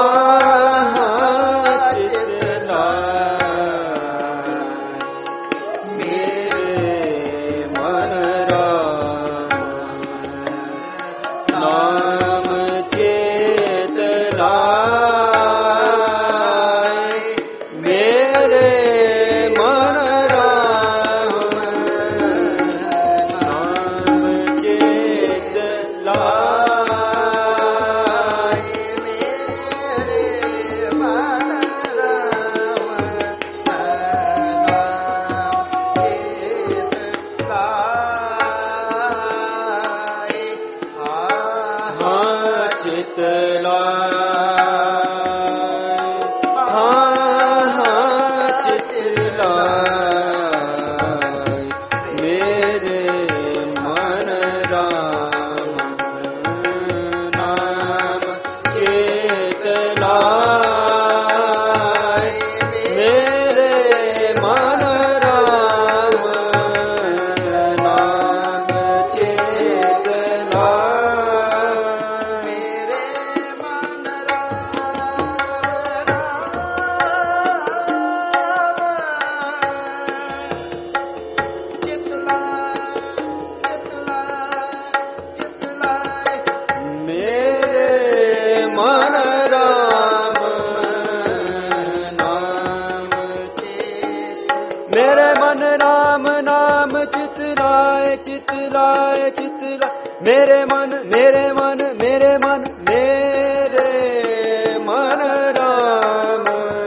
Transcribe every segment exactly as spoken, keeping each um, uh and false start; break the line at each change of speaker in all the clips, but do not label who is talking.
ਮੇਰੇ ਮਨ ਮੇਰੇ ਮਨ ਮੇਰੇ ਮਨ ਮੇਰੇ ਮਨ ਰਾਮ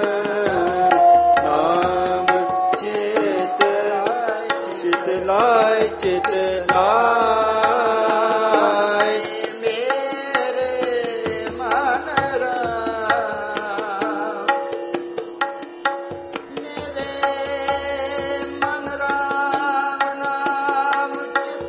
ਨਾਮ ਚਿਤ ਚਿਤ ਲਾਇ ਚਿਤ ਲਾਇ ਮੇਰੇ ਮਨ ਰਾਮ ਮੇਰੇ ਮਨ ਰਾਮ ਨਾਮ ਚਿਤ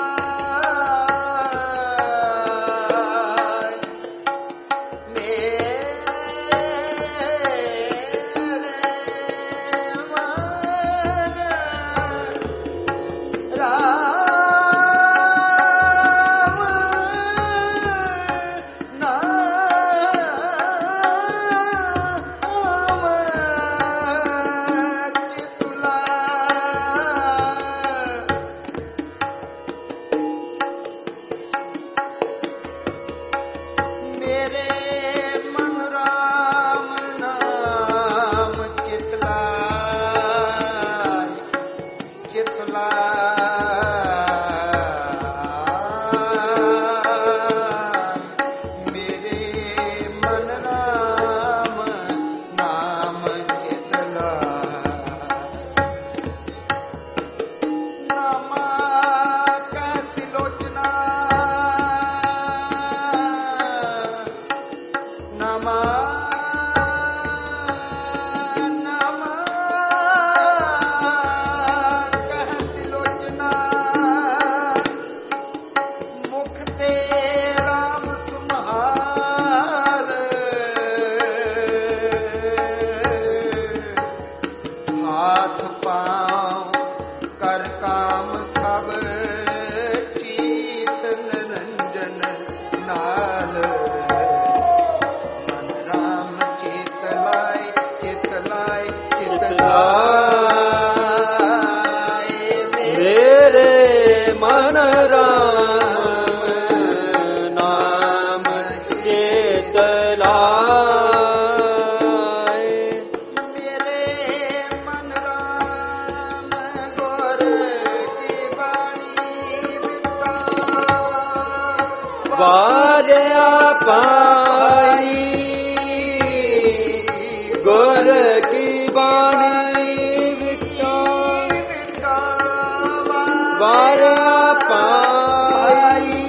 ਵਾਰਿਆ ਪਾਈ ਗੁਰ ਕੀ ਬਾਣੀ ਵਿਟਾ ਵਾਰਿਆ ਪਾਈ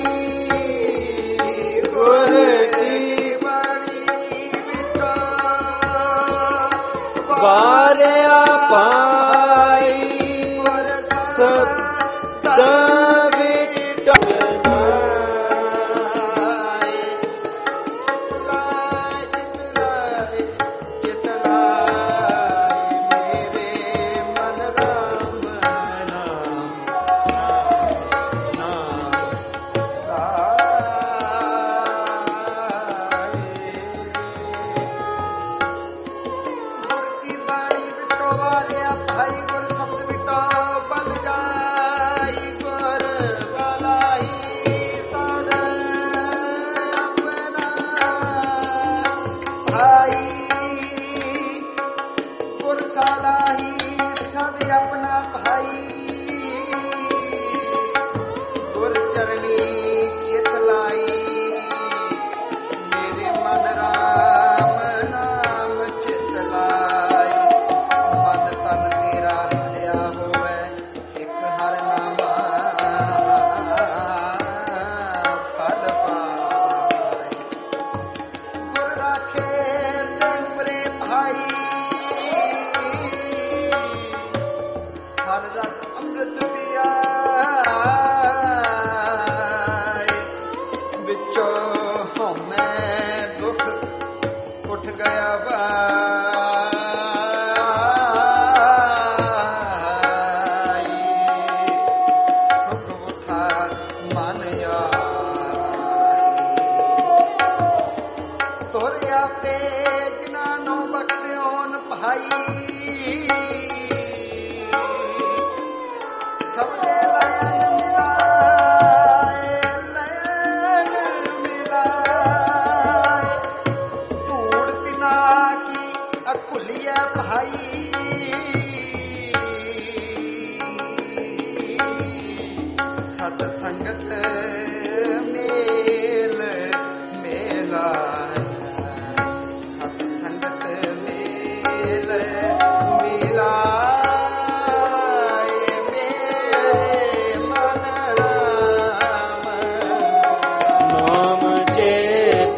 ਗੁਰ ਕੀ ਬਾਣੀ ਵਿਟਾ ਵਾਰਿਆ ਪਾਈ ਸਦਾ ਭਾਈ ਗੁਰ ਸਾਲਾਹੀ ਸਦ ਆਪਣਾ ਭਾਈ ਗੁਰ ਚਰਨੀ ਚਿਤ ਲਾਈ ਮੇਰੇ ਮਨ ਰਾਮ ਨਾਮ ਚਿਤ ਲਾਈ ਮਨ ਤਨ ਤੇਰਾ ਹਰਿਆ ਹੋਵੇ ਇੱਕ ਹਰ ਨਾਮਾ ਫਲ ਪਾਈ ਗੁਰ ਰਾਖੇ ਸਿਮਰੇ ਭਾਈ ਹਰ ਰਸ ਅੰਮ੍ਰਿਤ ਪਿਆਏ ਵਿੱਚੋਂ ਹਉਮੈ ਦੁਖ ਉੱਠ ਗਿਆ ਬਾਈ ਸੁਖ ਉਠਾ ਮਨ ਆਈ ਤੋਰ ਆਪੇ ਜਿਨ੍ਹਾਂ ਨੂੰ ਬਖਸ਼ਿਓਨ ਭਾਈ ਸਭੇ ਲਯਨ ਮਿਲਾਏ ਲਯਨ ਮਿਲਾਏ ਧੂੜ ਤਿਨਾ ਕੀ ਅਕੁਲੀਐ ਭਾਈ ਸਤ ਸੰਗਤ ਮੇਲ ਮੇਲਾਏ ਸਤ ਸੰਗਤ ਮੇਲ ਮਿਲਾਏ ਮੇਰੇ ਮਨ ਰਾਮ
ਨਾਮ ਚੇਤ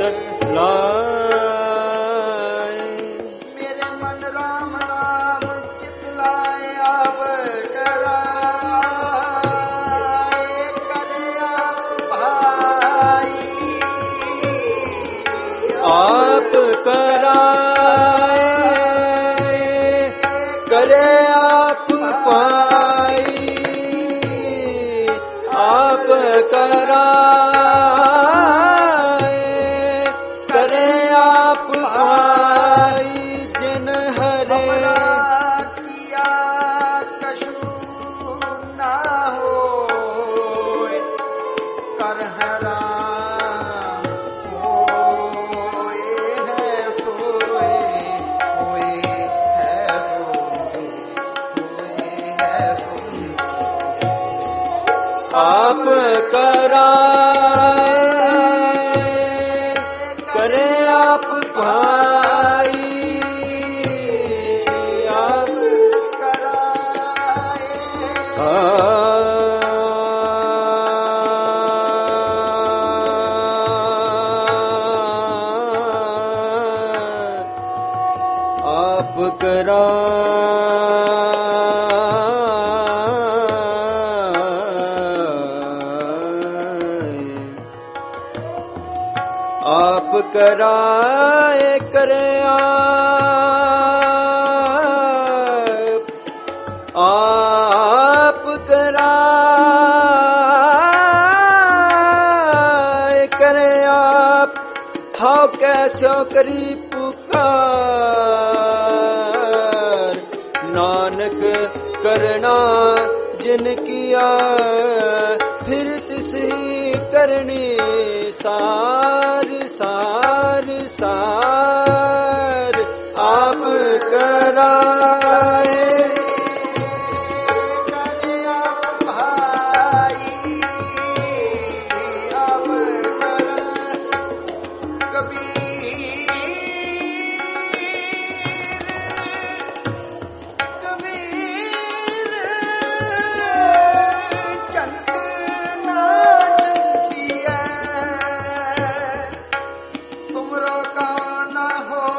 ਲਾਏ
ਮੇਰੇ ਮਨ ਰਾਮ ਨਾਮ ਚਿਤ ਲਾਏ ਆਪ ਕਰਾਏ ਕਰਿਆ ਭਾਈ
ਆਪ ਕਰਾਏ ਕਰੇ ਆਪ ਪਾਈ ਆਪ ਕਰਾਏ ਕਰੇ ਆਪ ਪਾਈ ਜਿਨ ਹਰੇ
ਹਮਰਾ ਕੀਆ ਕਛੂ ਨਾ ਹੋਏ ਕਰ ਹਰਾਮ ਹੋਏ ਹੈ ਸੋਏ ਹੋਏ ਹੈ ਸੋਏ ਹੋਏ ਹੈ ਸੋਏ
ਆਪ ਕਰਾਏ ਕਰੇ ਆਪ ਭਾਈ ਆਪ
ਕਰਾਏ
ਆਪ ਕਰਾਏ ਆਪ ਕਰਾਏ ਕਰੇ ਆਪ ਆਪ ਕਰਾਏ ਕਰੇ ਆਪ ਹਾਉ ਕੈਸੋ ਕਰੀ ਪੁਕਾਰ ਨਾਨਕ ਕਰਨਾ ਜਿਨ ਕੀਆ ਫਿਰ ਤਿਸ ਹੀ ਕਰਨੀ ਸਾਰ ਸਾਰ ਸਾਰ ਆਪ ਕਰਾਏ
ਕਰੇ ਆਪ ਭਾਈ ਆਪ ਕਰ ਕਬੀਰ ਕਬੀਰ ਚੰਦ ਨਾ ਚੰਕੀਐ ਤੁਮਰੋ ਕਾ ਨਾ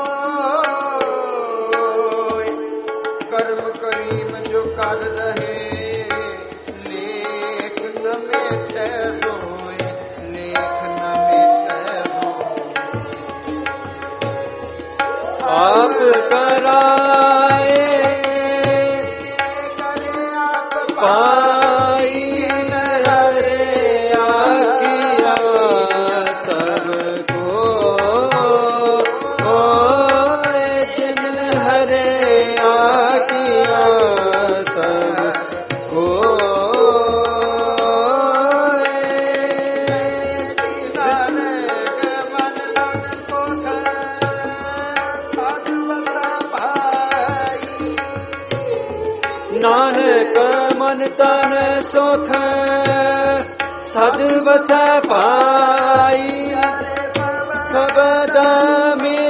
ਹੋਏ ਕਰਮ ਕਰੀਮ ਜੋ ਕਰ ਰਹੇ ਲੇਖ ਨ ਮੇਟੈ ਸੋਏ ਲੇਖ ਨ ਮੇਟੈ ਸੋਏ
ਆਪ ਕਰਾਏ
ਕਰੇ ਆਪ
ਪਾਈ ਹਰੇ ਆਖਿਆ ਸਭ ਕੋ ਹੋਏ ਜਿਨ ਹਰੇ ਆਖਿਆ ਸਭ ਕੋ
ਨਾਨਕ ਮਨ ਤਨ ਸੁਖ
ਨਾਨਕ ਮਨ ਤਨ ਸੁਖ ਸਦ ਵਸੈ ਪਾਈ ਸਬਦ ਮੇ